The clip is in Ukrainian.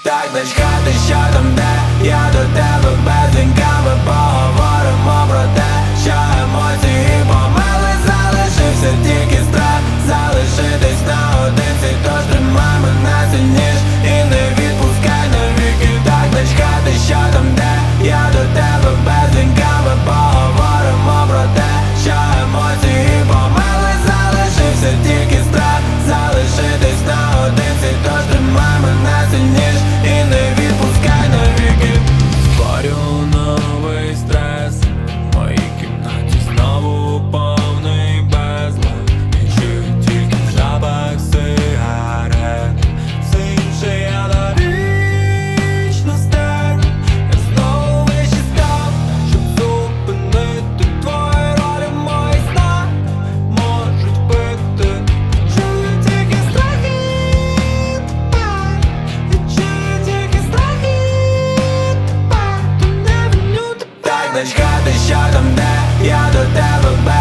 Так начхати, що там де, я до тебе безліньками поговоримо про те, що емоції помили, залишився тільки страх, залишитись наодинці, тож тримай мене сильніш і не відпускай навіки. Так начхати, що там де, я до тебе безліньками поговоримо про те, що емоції помили, залишився тільки страх, залишитись наодинці, тож тримай мене сильніш і не відпускай навіки. Створю новий стрес, в моїй кімнаті знову повний безлад. Я чую тільки запах сигарет, все інше я навічно стерну. Я знову вище став, щоб зупинити твої ролі в моїх снах. Можуть бити, чую тільки страхи тепер. Я чую тільки страхи тепер. То не виню тепер. Так начхати, що там де, я до тебе без